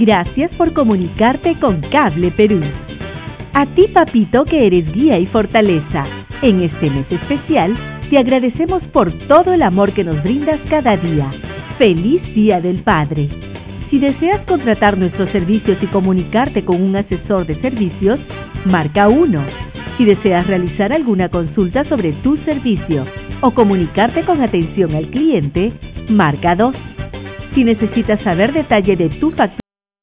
Gracias por comunicarte con Cable Perú. A ti, papito, que eres guía y fortaleza. En este mes especial, te agradecemos por todo el amor que nos brindas cada día. ¡Feliz Día del Padre! Si deseas contratar nuestros servicios y comunicarte con un asesor de servicios, marca 1. Si deseas realizar alguna consulta sobre tu servicio o comunicarte con atención al cliente, marca 2. Si necesitas saber detalle de tu factura,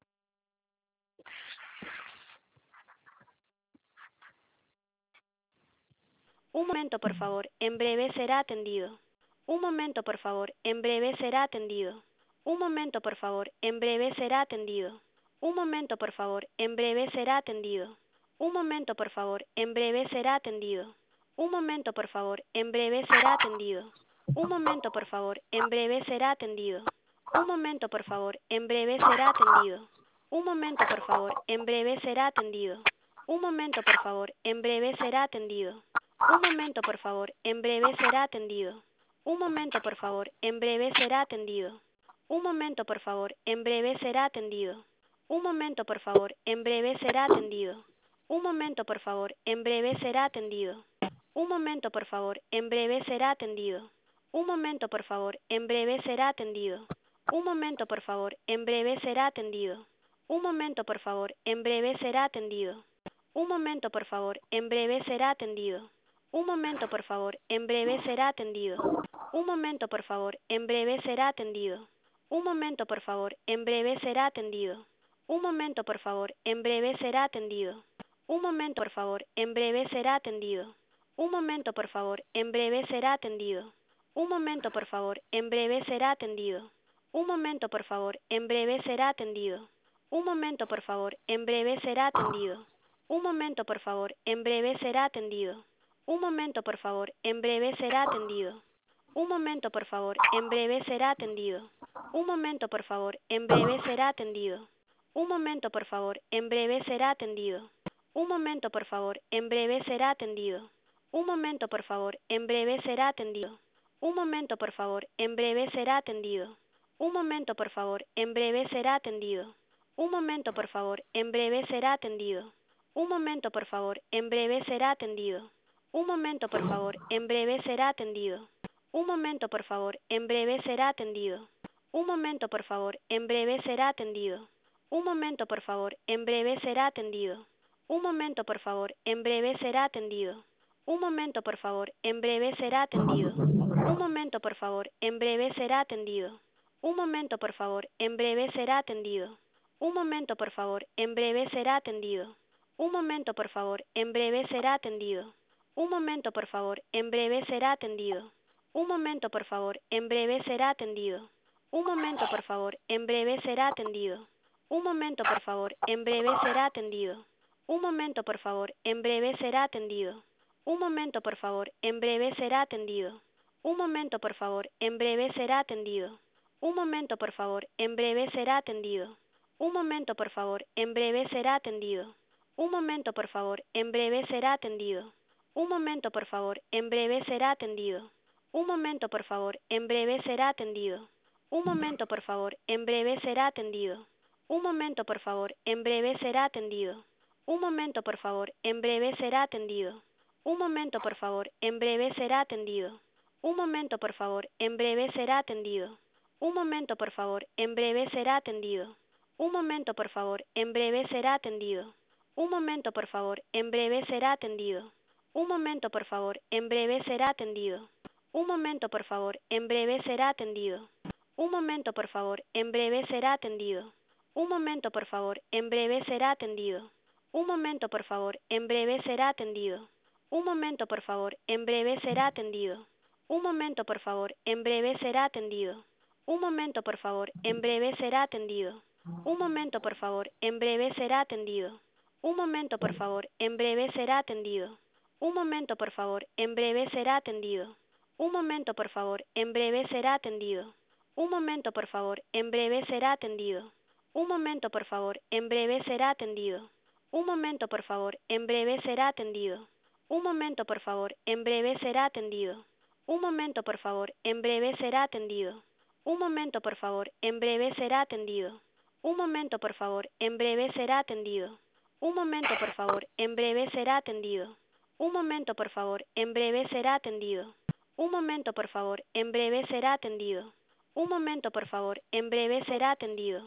Un momento, por favor. En breve será atendido. Un momento, por favor. En breve será atendido. Un momento, por favor. En breve será atendido. Un momento, por favor. En breve será atendido. Un momento, por favor. En breve será atendido. Un momento, por favor. En breve será atendido. Un momento, por favor. En breve será atendido. Un momento, por favor. En breve será atendido. Un momento, por favor. En breve será atendido. Un momento, por favor. En breve será atendido. Un momento, por favor. En breve será atendido. Un momento, por favor. En breve será atendido. Un momento, por favor. En breve será atendido. Un momento, por favor. En breve será atendido. Un momento, por favor. En breve será atendido. Un momento, por favor. En breve será atendido. Un momento, por favor. En breve será atendido. Un momento, por favor. En breve será atendido. Un momento, por favor. En breve será atendido. Un momento, por favor. En breve será atendido. Un momento, por favor. En breve será atendido. Un momento, por favor. En breve será atendido. Un momento, por favor. En breve será atendido. Un momento, por favor. En breve será atendido. Un momento, por favor. En breve será atendido. Un momento, por favor. En breve será atendido. Un momento, por favor. En breve será atendido. Un momento, por favor. En breve será atendido. Un momento, por favor. En breve será atendido. Un momento, por favor. En breve será atendido. Un momento, por favor. En breve será atendido. Un momento, por favor. En breve será atendido. Un momento, por favor. En breve será atendido. Un momento, por favor. En breve será atendido. Un momento, por favor. En breve será atendido. Un momento, por favor. En breve será atendido. Un momento, por favor. En breve será atendido. Un momento, por favor. En breve será atendido. Un momento, por favor. En breve será atendido. Un momento, por favor. En breve será atendido. Un momento, por favor. En breve será atendido. Un momento, por favor. En breve será atendido. Un momento, por favor. En breve será atendido. Un momento, por favor. En breve será atendido. Un momento, por favor. En breve será atendido. Un momento, por favor. En breve será atendido. Un momento, por favor. En breve será atendido. Un momento, por favor. En breve será atendido. Un momento, por favor. En breve será atendido. Un momento, por favor. En breve será atendido. Un momento, por favor. En breve será atendido. Un momento, por favor. En breve será atendido. Un momento, por favor. En breve será atendido. Un momento, por favor. En breve será atendido. Un momento, por favor. En breve será atendido. Un momento, por favor. En breve será atendido. Un momento, por favor. En breve será atendido. Un momento, por favor. En breve será atendido. Un momento, por favor. En breve será atendido. Un momento, por favor. En breve será atendido. Un momento, por favor. En breve será atendido. Un momento, por favor. En breve será atendido. Un momento, por favor. En breve será atendido. Un momento, por favor. En breve será atendido. Un momento, por favor. En breve será atendido. Un momento, por favor. En breve será atendido. Un momento, por favor. En breve será atendido. Un momento, por favor. En breve será atendido. Un momento, por favor. En breve será atendido. Un momento, por favor. En breve será atendido. Un momento, por favor. En breve será atendido. Un momento, por favor. En breve será atendido. Un momento, por favor. En breve será atendido. Un momento, por favor. En breve será atendido. Un momento, por favor. En breve será atendido. Un momento, por favor. En breve será atendido. Un momento, por favor. En breve será atendido. Un momento, por favor. En breve será atendido. Un momento, por favor. En breve será atendido. Un momento, por favor. En breve será atendido. Un momento, por favor. En breve será atendido. Un momento, por favor. En breve será atendido. Un momento, por favor. En breve será atendido. Un momento, por favor. En breve será atendido. Un momento, por favor. En breve será atendido. Un momento, por favor. En breve será atendido. Un momento, por favor. En breve será atendido. Un momento, por favor. En breve será atendido. Un momento, por favor, en breve será atendido. Un momento, por favor, en breve será atendido. Un momento, por favor, en breve será atendido. Un momento, por favor, en breve será atendido. Un momento, por favor, en breve será atendido.